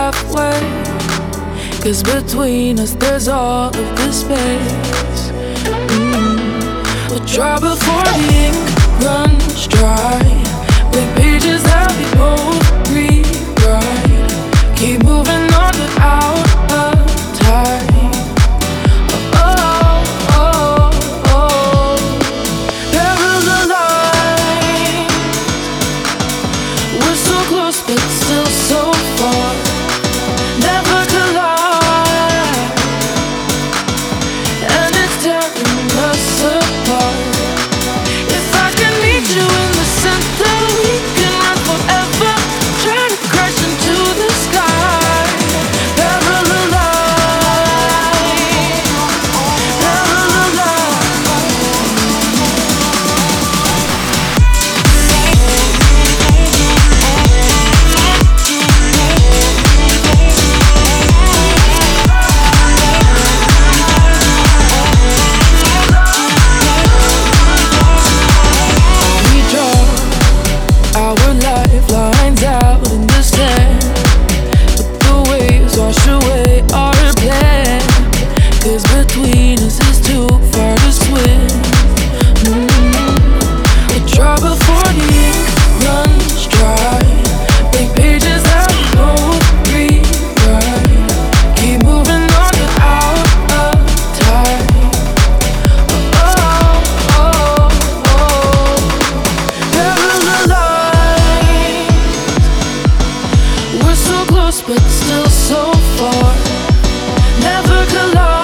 halfway. 'Cause between us there's all of this space. We'll try before the ink runs dry. With pages that we both rewrite. Keep moving on without a time. Parallel lines. We're so close but still so far. Never collide. And it's tearing us apart. If I can meet you in the center, we can run forever. Try to crash into the sky. Parallel lines. Parallel lines. We draw our lifelines out in the sand, but the waves wash away our plan. 'Cause between us is too far to swim. We try before the ink runs dry. Blank pages that we both rewrite. Keep moving on without a time. Parallel lines. We're so close but still so far. Never collide.